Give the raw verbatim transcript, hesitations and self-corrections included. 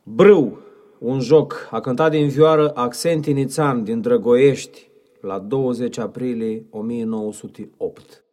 Brâu, un joc, a cântat din vioară Accent Inițan din Drăgoiești la douăzeci aprilie o mie nouă sute opt.